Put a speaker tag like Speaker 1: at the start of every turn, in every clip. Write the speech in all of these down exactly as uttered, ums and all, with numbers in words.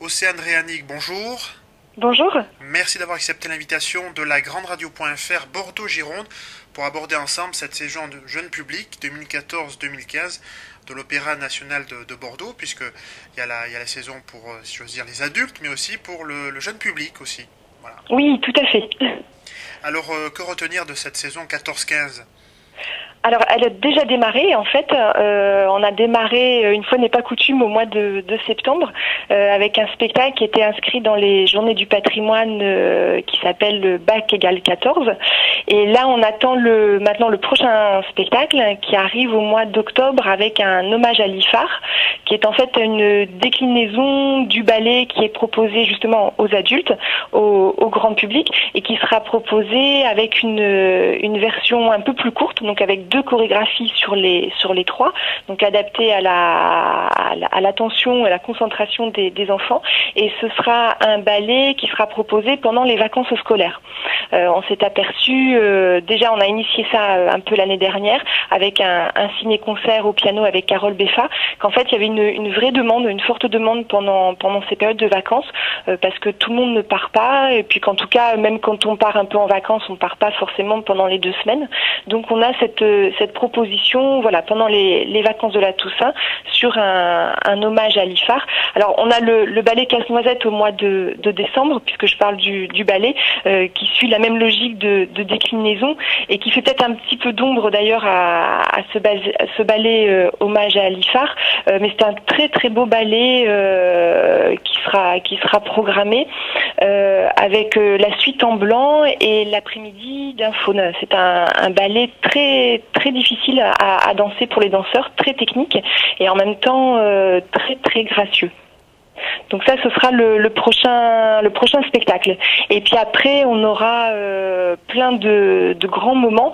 Speaker 1: Océane Réanic, bonjour.
Speaker 2: Bonjour.
Speaker 1: Merci d'avoir accepté l'invitation de la Grande Radio.fr Bordeaux-Gironde pour aborder ensemble cette saison de jeune public deux mille quatorze deux mille quinze de l'Opéra National de, de Bordeaux, puisqu'il y, a la, il y a la saison pour, si j'ose dire, les adultes, mais aussi pour le, le jeune public aussi. Voilà.
Speaker 2: Oui, tout à fait.
Speaker 1: Alors, euh, que retenir de cette saison quatorze quinze ?
Speaker 2: Alors, elle a déjà démarré, en fait. Euh, on a démarré, une fois n'est pas coutume, au mois de, de septembre, euh, avec un spectacle qui était inscrit dans les Journées du patrimoine euh, qui s'appelle le Bac égale quatorze. Et là, on attend le, maintenant le prochain spectacle qui arrive au mois d'octobre avec un hommage à l'I F A R, qui est en fait une déclinaison du ballet qui est proposé justement aux adultes, au, au grand public, et qui sera proposé avec une, une version un peu plus courte, donc avec deux chorégraphies sur les sur les trois, donc adaptées à la à l'attention et à la concentration des, des enfants. Et ce sera un ballet qui sera proposé pendant les vacances scolaires. Euh, on s'est aperçu, euh, déjà on a initié ça un peu l'année dernière avec un, un ciné-concert au piano avec Carole Beffa, qu'en fait il y avait une, une vraie demande, une forte demande pendant pendant ces périodes de vacances, euh, parce que tout le monde ne part pas, et puis qu'en tout cas même quand on part un peu en vacances, on part pas forcément pendant les deux semaines. Donc on a cette cette proposition, voilà, pendant les, les vacances de la Toussaint, sur un, un hommage à l'I F A R. Alors on a le, le ballet Casse-Noisette au mois de, de décembre, puisque je parle du, du ballet, euh, qui suit la même logique de, de déclinaison et qui fait peut-être un petit peu d'ombre d'ailleurs à, à, ce, bas, à ce ballet euh, hommage à l'I F A R, euh, mais c'est un très très beau ballet euh, qui sera qui sera programmé euh, avec euh, la suite en blanc et l'après-midi d'un faune. C'est un, un ballet très très difficile à, à danser pour les danseurs, très technique et en même temps euh, très très gracieux. Donc ça, ce sera le, le prochain le prochain spectacle. Et puis après, on aura euh, plein de, de grands moments.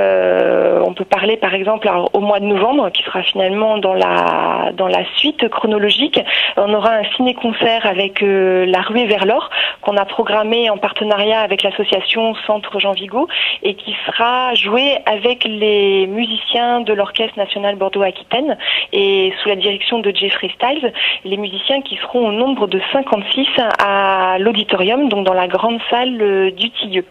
Speaker 2: Euh, on peut parler, par exemple, alors, au mois de novembre, qui sera finalement dans la dans la suite chronologique. On aura un ciné-concert avec euh, La Ruée vers l'or qu'on a programmé en partenariat avec l'association Centre Jean Vigo et qui sera joué avec les musiciens de l'Orchestre national Bordeaux-Aquitaine et sous la direction de Jeffrey Styles, les musiciens qui seront au nombre de cinquante-six à l'auditorium, donc dans la grande salle du Tilleux.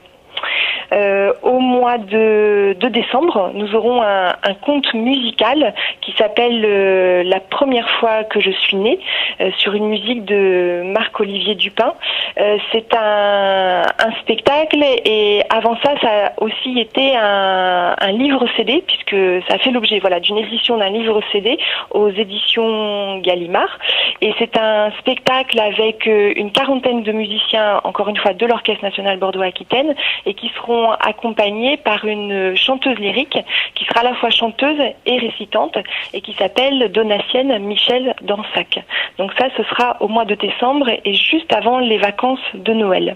Speaker 2: Euh, au mois de, de décembre, nous aurons un, un conte musical qui s'appelle euh, La première fois que je suis née, euh, sur une musique de Marc-Olivier Dupin. Euh, c'est un, un spectacle et avant ça, ça a aussi été un, un livre C D, puisque ça a fait l'objet voilà, d'une édition d'un livre C D aux éditions Gallimard. Et c'est un spectacle avec une quarantaine de musiciens, encore une fois, de l'Orchestre national Bordeaux-Aquitaine, et qui seront accompagnés par une chanteuse lyrique qui sera à la fois chanteuse et récitante et qui s'appelle Donatienne Michel Dansac. Donc ça, ce sera au mois de décembre et juste avant les vacances de Noël.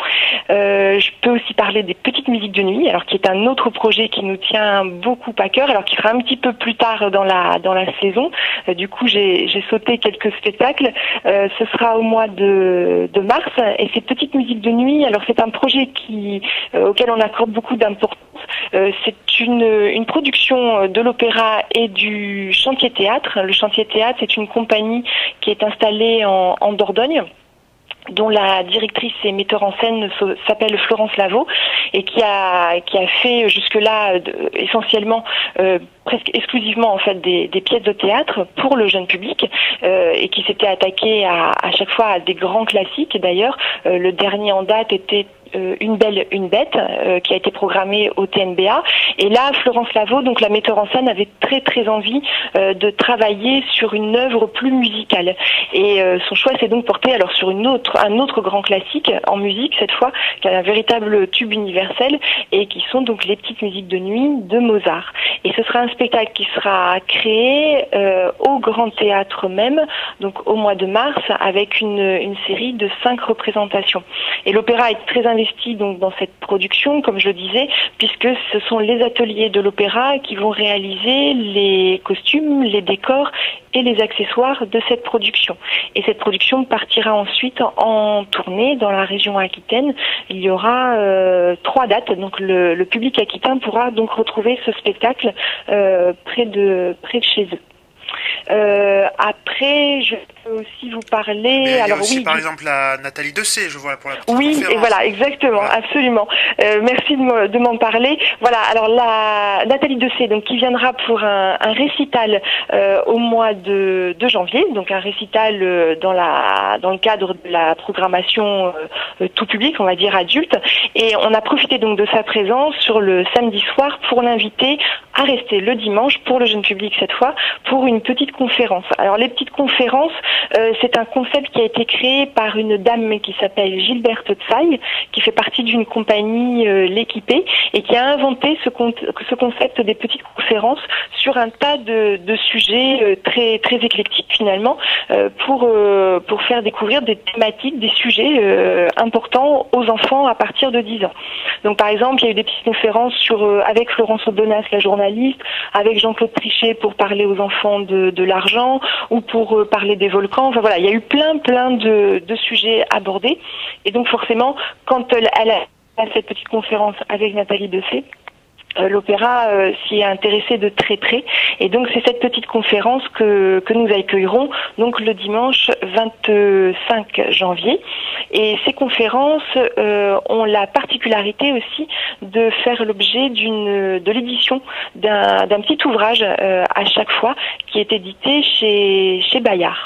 Speaker 2: Euh, je peux aussi parler des petites musiques de nuit, alors qui est un autre projet qui nous tient beaucoup à cœur, alors qui sera un petit peu plus tard dans la dans la saison. Euh, du coup, j'ai j'ai sauté quelques spectacles. Euh, ce sera au mois de de mars et ces petites musiques de nuit. Alors c'est un projet qui euh, auquel on accorde beaucoup d'importance. Euh, c'est une une production de l'opéra et du Chantier Théâtre. Le Chantier Théâtre, c'est une compagnie qui est installée en, en Dordogne, dont la directrice et metteur en scène s'appelle Florence Lavaux et qui a qui a fait jusque-là euh, essentiellement euh, presque exclusivement en fait des, des pièces de théâtre pour le jeune public euh, et qui s'était attaqué à, à chaque fois à des grands classiques. D'ailleurs, euh, le dernier en date était Euh, Une belle, une bête, euh, qui a été programmée au T N B A. Et là, Florence Lavaux, donc la metteur en scène, avait très très envie euh, de travailler sur une œuvre plus musicale. Et euh, son choix s'est donc porté alors sur une autre, un autre grand classique en musique cette fois, qui est un véritable tube universel, et qui sont donc les petites musiques de nuit de Mozart. Et ce sera un spectacle qui sera créé euh, au Grand Théâtre même, donc au mois de mars, avec une, une série de cinq représentations. Et l'opéra est très investi donc dans cette production, comme je le disais, puisque ce sont les ateliers de l'opéra qui vont réaliser les costumes, les décors et les accessoires de cette production. Et cette production partira ensuite en tournée dans la région aquitaine. Il y aura euh, trois dates, donc le, le public aquitain pourra donc retrouver ce spectacle euh, près de près de chez eux. Euh, après, je peux aussi vous parler.
Speaker 1: Mais il y a
Speaker 2: alors
Speaker 1: aussi,
Speaker 2: oui,
Speaker 1: par
Speaker 2: du...
Speaker 1: exemple, la Nathalie Dessay, je vois, pour la petite
Speaker 2: oui,
Speaker 1: conférence.
Speaker 2: et voilà, exactement,
Speaker 1: Voilà.
Speaker 2: absolument. Euh, merci de, me- de m'en parler. Voilà, alors la Nathalie Dessay, donc qui viendra pour un, un récital euh, au mois de, de janvier, donc un récital euh, dans la dans le cadre de la programmation euh, tout public, on va dire adulte. Et on a profité donc de sa présence sur le samedi soir pour l'inviter à rester le dimanche pour le jeune public cette fois pour une petite conférence. Alors les petites conférences, euh, c'est un concept qui a été créé par une dame qui s'appelle Gilberte Tsai, qui fait partie d'une compagnie euh, L'Équipée et qui a inventé ce, con- ce concept des petites conférences sur un tas de, de sujets euh, très très éclectiques finalement euh, pour euh, pour faire découvrir des thématiques, des sujets euh, importants aux enfants à partir de dix ans. Donc par exemple, il y a eu des petites conférences sur euh, avec Florence Aubenas, la journaliste, avec Jean-Claude Trichet pour parler aux enfants de, de l'argent ou pour euh, parler des volcans. Enfin voilà, il y a eu plein plein de, de sujets abordés. Et donc forcément, quand elle, elle a cette petite conférence avec Nathalie Dessay, Euh, l'opéra euh, s'y est intéressé de très près et donc c'est cette petite conférence que que nous accueillerons donc le dimanche vingt-cinq janvier et ces conférences euh, ont la particularité aussi de faire l'objet d'une de l'édition d'un d'un petit ouvrage euh, à chaque fois qui est édité chez chez Bayard.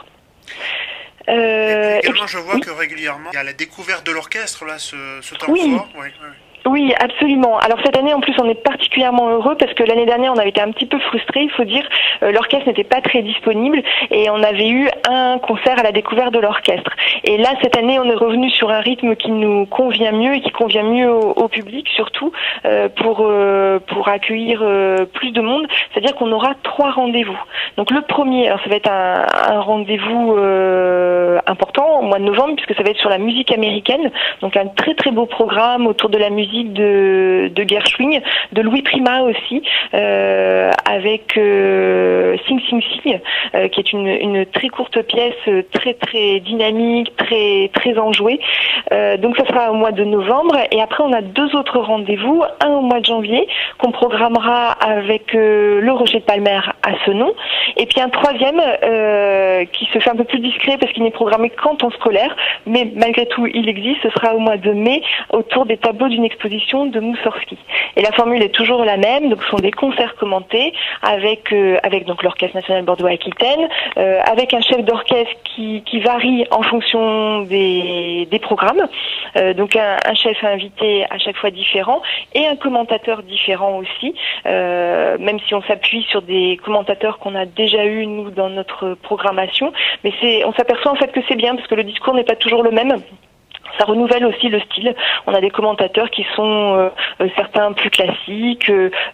Speaker 1: Euh, et puis également,
Speaker 2: et puis,
Speaker 1: je vois
Speaker 2: oui.
Speaker 1: que régulièrement, il y a la découverte de l'orchestre, là, ce, ce temps
Speaker 2: Oui.
Speaker 1: fort. Oui, oui.
Speaker 2: Oui, absolument. Alors cette année, en plus, on est particulièrement heureux parce que l'année dernière, on avait été un petit peu frustrés. Il faut dire, euh, l'orchestre n'était pas très disponible et on avait eu un concert à la découverte de l'orchestre. Et là, cette année, on est revenu sur un rythme qui nous convient mieux et qui convient mieux au, au public, surtout euh, pour euh, pour accueillir euh, plus de monde. C'est-à-dire qu'on aura trois rendez-vous. Donc le premier, alors ça va être un, un rendez-vous euh, important au mois de novembre puisque ça va être sur la musique américaine. Donc un très très beau programme autour de la musique de, de Gershwin, de Louis Prima aussi, euh, avec euh, Sing Sing Sing, euh, qui est une, une très courte pièce, très très dynamique, très très enjouée. Euh, donc ça sera au mois de novembre. Et après on a deux autres rendez-vous, un au mois de janvier qu'on programmera avec euh, le Rocher de Palmer à Senon, et puis un troisième euh, qui se fait un peu plus discret parce qu'il n'est programmé qu'en temps scolaire, mais malgré tout il existe. Ce sera au mois de mai autour des tableaux d'une exposition de Moussorski. Et la formule est toujours la même, donc ce sont des concerts commentés avec euh, avec donc l'Orchestre National Bordeaux-Aquitaine, euh, avec un chef d'orchestre qui qui varie en fonction des des programmes, euh, donc un, un chef invité à chaque fois différent et un commentateur différent aussi, euh, même si on s'appuie sur des commentateurs qu'on a déjà eu nous dans notre programmation, mais c'est on s'aperçoit en fait que c'est bien parce que le discours n'est pas toujours le même. Ça renouvelle aussi le style. On a des commentateurs qui sont euh, euh, certains plus classiques,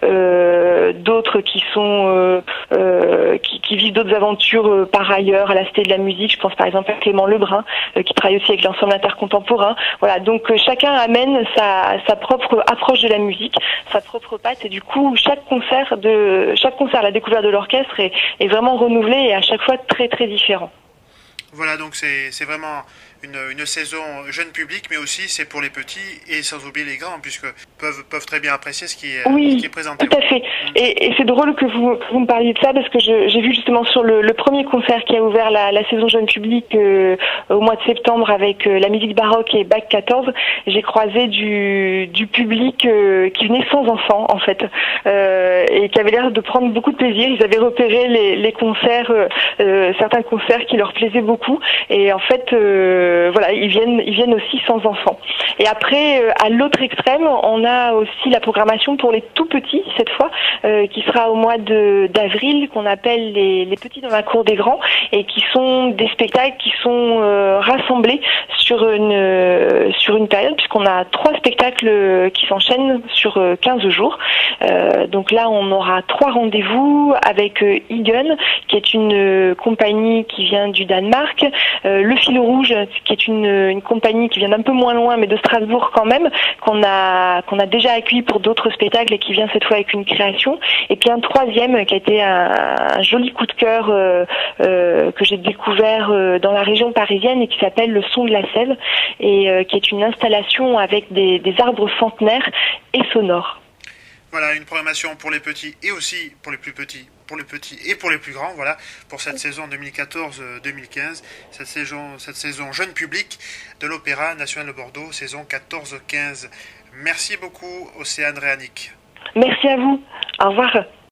Speaker 2: euh, d'autres qui sont euh, euh, qui, qui vivent d'autres aventures euh, par ailleurs à la Cité de la musique. Je pense par exemple à Clément Lebrun euh, qui travaille aussi avec l'ensemble intercontemporain. Voilà, donc euh, chacun amène sa, sa propre approche de la musique, sa propre patte et du coup chaque concert de chaque concert à la découverte de l'orchestre est, est vraiment renouvelé et à chaque fois très très différent.
Speaker 1: Voilà, donc c'est c'est vraiment une, une saison jeune public, mais aussi c'est pour les petits et sans oublier les grands, puisque peuvent peuvent très bien apprécier ce qui est,
Speaker 2: oui,
Speaker 1: ce qui est présenté.
Speaker 2: Tout à fait. Et, et c'est drôle que vous, que vous me parliez de ça parce que je, j'ai vu justement sur le, le premier concert qui a ouvert la, la saison jeune public euh, au mois de septembre avec euh, la musique baroque et Bac quatorze, j'ai croisé du, du public euh, qui venait sans enfants en fait euh, et qui avait l'air de prendre beaucoup de plaisir. Ils avaient repéré les, les concerts, euh, certains concerts qui leur plaisaient beaucoup et en fait euh, voilà ils viennent ils viennent aussi sans enfants. Et après euh, à l'autre extrême on a aussi la programmation pour les tout petits cette fois euh, qui sera au mois de d'avril qu'on appelle les, les petits dans la cour des grands et qui sont des spectacles qui sont euh, rassemblés sur une euh, sur une période puisqu'on a trois spectacles qui s'enchaînent sur euh, quinze jours. Euh, donc là on aura trois rendez-vous avec euh, Egan qui est une euh, compagnie qui vient du Danemark, euh, Le Fil Rouge qui est une, une compagnie qui vient d'un peu moins loin mais de Strasbourg quand même qu'on a qu'on a déjà accueilli pour d'autres spectacles et qui vient cette fois avec une création, et puis un troisième qui a été un, un joli coup de cœur euh, euh, que j'ai découvert euh, dans la région parisienne et qui s'appelle Le Son de la Sève et euh, qui est une installation avec des, des arbres centenaires et sonores.
Speaker 1: Voilà, une programmation pour les petits et aussi pour les plus petits pour les petits et pour les plus grands, voilà, pour cette saison deux mille quatorze deux mille quinze, cette saison, cette saison jeune public de l'Opéra National de Bordeaux, saison quatorze quinze. Merci beaucoup, Océane Réanic.
Speaker 2: Merci à vous. Au revoir.